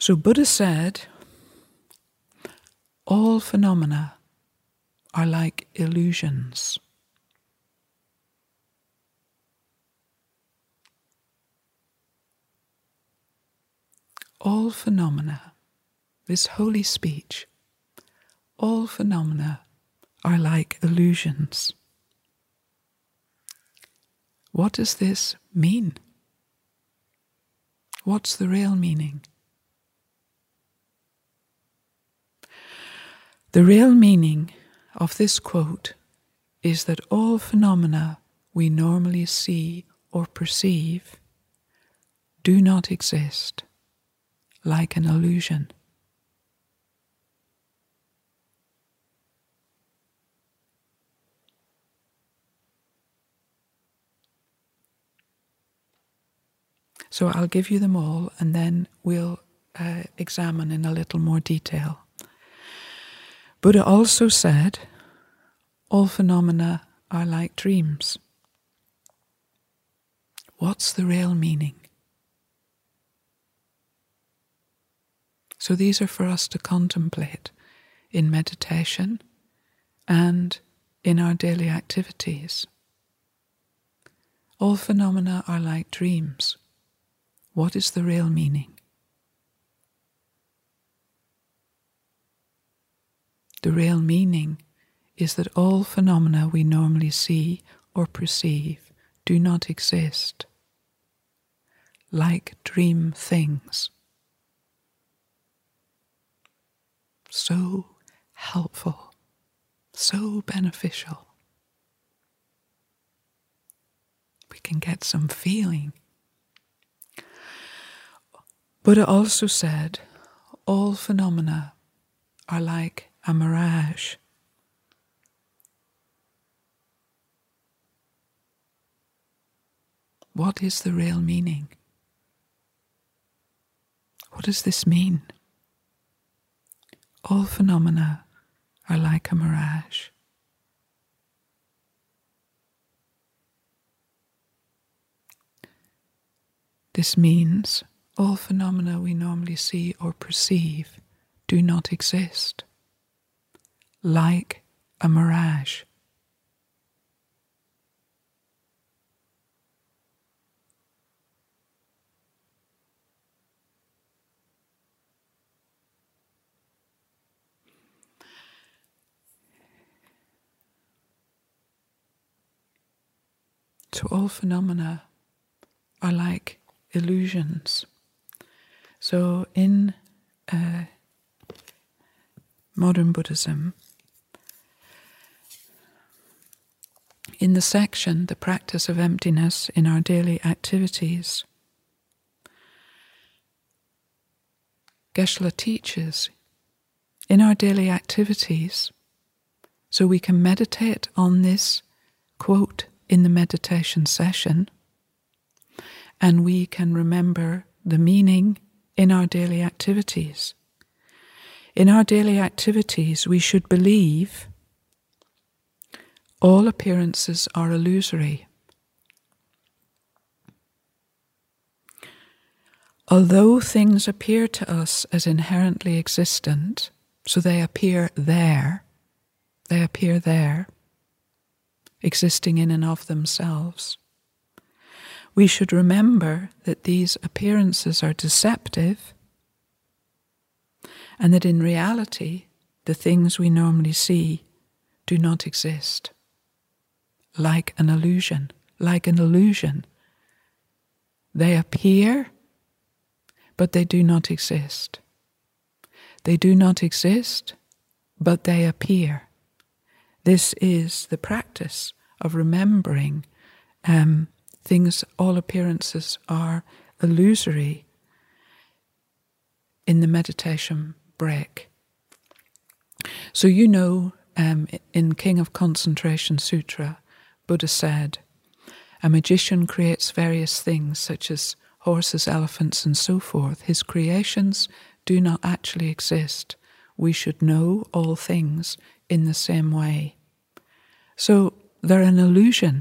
So Buddha said, all phenomena are like illusions. All phenomena, this holy speech, all phenomena are like illusions. What does this mean? What's the real meaning? The real meaning of this quote is that all phenomena we normally see or perceive do not exist, like an illusion. So I'll give you them all and then we'll examine in a little more detail. Buddha also said, all phenomena are like dreams. What's the real meaning? So these are for us to contemplate in meditation and in our daily activities. All phenomena are like dreams. What is the real meaning? The real meaning is that all phenomena we normally see or perceive do not exist, like dream things. So helpful, so beneficial. We can get some feeling. Buddha also said, all phenomena are like a mirage. What is the real meaning? What does this mean? All phenomena are like a mirage. This means all phenomena we normally see or perceive do not exist, like a mirage. So all phenomena are like illusions. So in modern Buddhism, in the section, The Practice of Emptiness in Our Daily Activities, Geshe-la teaches, in our daily activities, so we can meditate on this quote in the meditation session, and we can remember the meaning in our daily activities. In our daily activities, we should believe all appearances are illusory. Although things appear to us as inherently existent, so they appear there, existing in and of themselves, we should remember that these appearances are deceptive and that in reality, the things we normally see do not exist. Like an illusion. They appear, but they do not exist. They do not exist, but they appear. This is the practice of remembering things, all appearances are illusory in the meditation break. So you know, in King of Concentration Sutra, Buddha said, a magician creates various things such as horses, elephants, and so forth. His creations do not actually exist. We should know all things in the same way. So they're an illusion.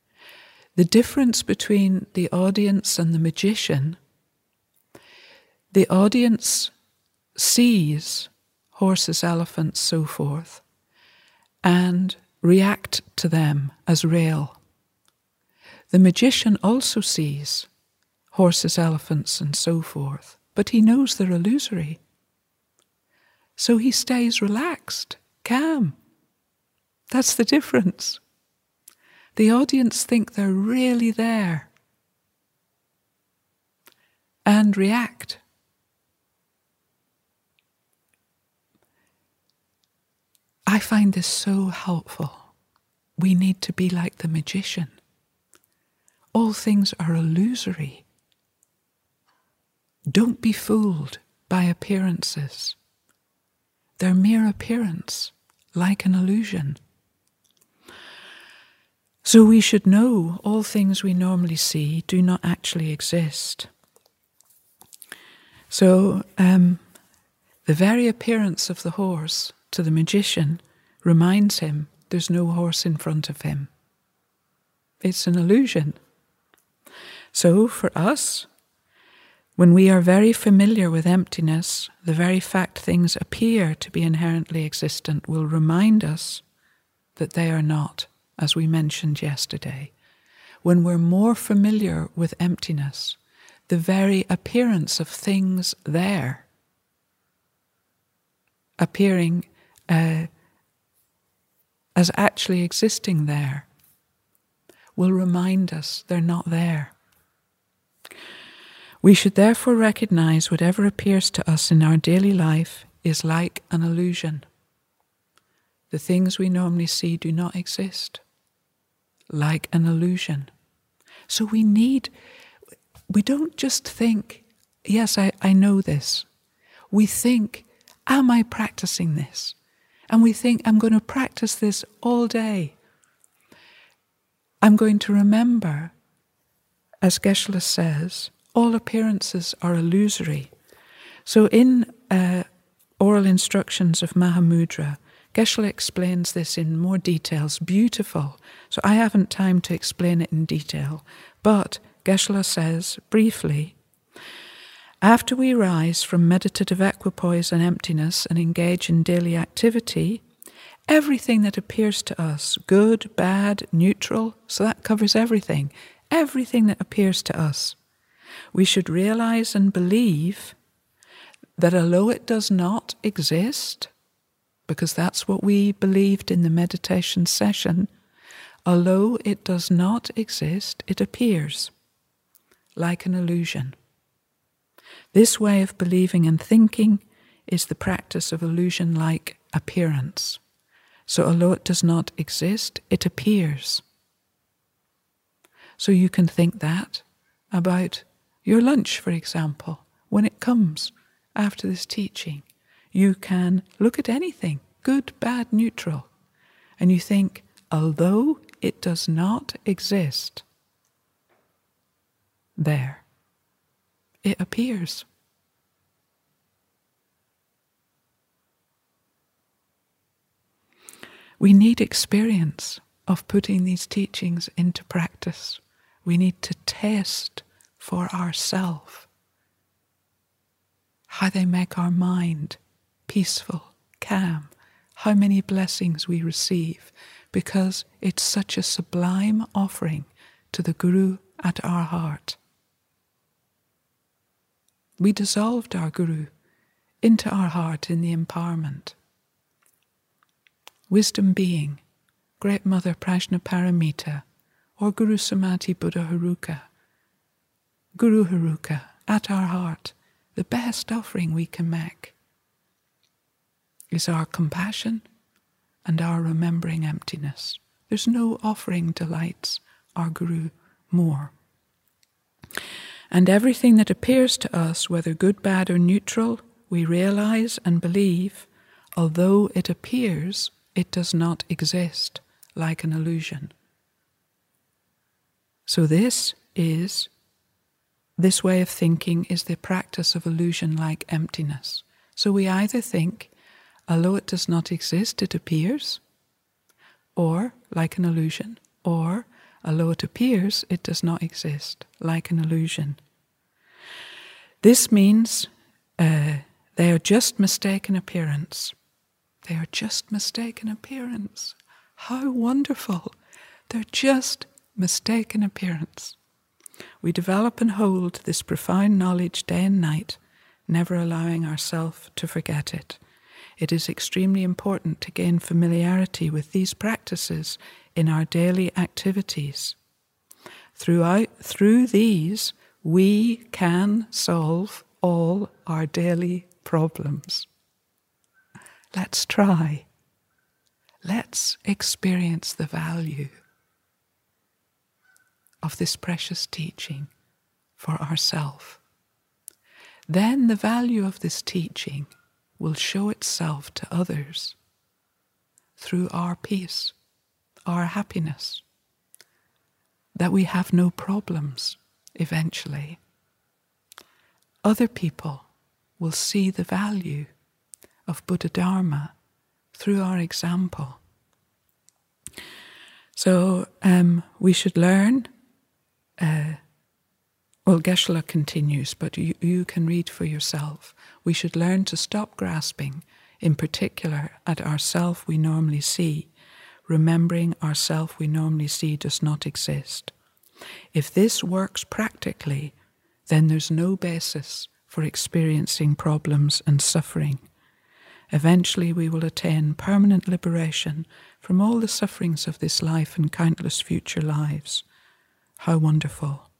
The difference between the audience and the magician, The audience sees horses, elephants, so forth, and react to them as real. The magician also sees horses, elephants, and so forth, but he knows they're illusory. So he stays relaxed, calm. That's the difference. The audience think they're really there and react. I find this so helpful. We need to be like the magician. All things are illusory. Don't be fooled by appearances. They're mere appearance, like an illusion. So we should know all things we normally see do not actually exist. So the very appearance of the horse to the magician reminds him there's no horse in front of him. It's an illusion. So for us, when we are very familiar with emptiness, the very fact things appear to be inherently existent will remind us that they are not, as we mentioned yesterday. When we're more familiar with emptiness, the very appearance of things there, appearing as actually existing there, will remind us they're not there. We should therefore recognize whatever appears to us in our daily life is like an illusion. The things we normally see do not exist, like an illusion. So we don't just think, yes, I know this. We think, am I practicing this? And we think, I'm going to practice this all day. I'm going to remember, as Geshe-la says, all appearances are illusory. So in Oral Instructions of Mahamudra, Geshe-la explains this in more details. Beautiful. So I haven't time to explain it in detail. But Geshe-la says, briefly, after we rise from meditative equipoise and emptiness and engage in daily activity, everything that appears to us, good, bad, neutral, so that covers everything that appears to us, we should realize and believe that although it does not exist, because that's what we believed in the meditation session, although it does not exist, it appears like an illusion. This way of believing and thinking is the practice of illusion-like appearance. So although it does not exist, it appears. So you can think that about your lunch, for example, when it comes after this teaching. You can look at anything, good, bad, neutral, and you think, although it does not exist, there, it appears. We need experience of putting these teachings into practice. We need to test for ourselves how they make our mind peaceful, calm, how many blessings we receive, because it's such a sublime offering to the Guru at our heart. We dissolved our Guru into our heart in the empowerment. Wisdom being, Great Mother Prajnaparamita, or Guru Samadhi Buddha Haruka, Guru Haruka at our heart, the best offering we can make is our compassion and our remembering emptiness. There's no offering delights our Guru more. And everything that appears to us, whether good, bad, or neutral, we realize and believe, although it appears, it does not exist, like an illusion. So this way of thinking is the practice of illusion-like emptiness. So we either think, although it does not exist, it appears, or like an illusion, or although it appears, it does not exist, like an illusion. This means They are just mistaken appearance. They are just mistaken appearance. How wonderful. They're just mistaken appearance. We develop and hold this profound knowledge day and night, never allowing ourselves to forget it. It is extremely important to gain familiarity with these practices in our daily activities. Through these, we can solve all our daily problems. Let's try. Let's experience the value of this precious teaching for ourselves. Then the value of this teaching will show itself to others through our peace, our happiness, that we have no problems eventually. Other people will see the value of Buddha Dharma through our example. So we should learn, Geshe-la continues, but you can read for yourself. We should learn to stop grasping, in particular at ourself we normally see, remembering ourself we normally see does not exist. If this works practically, then there's no basis for experiencing problems and suffering. Eventually we will attain permanent liberation from all the sufferings of this life and countless future lives. How wonderful.